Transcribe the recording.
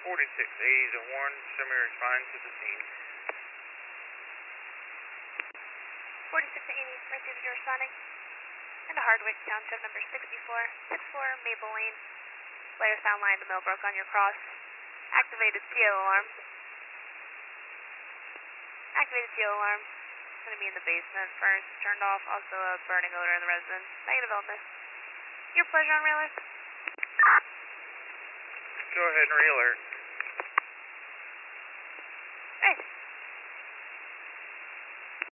46A is a warrant. Summary response to the scene. 4680, right through the responding. Into Hardwick Township, number 64 Maple Lane. Layer sound line, the mill broke on your cross. Activated CO alarm. Activated CO alarm. It's going to be in the basement. Furnace is turned off. Also a burning odor in the residence. Negative illness. Your pleasure on Realer. Go ahead and re-alert. Hey.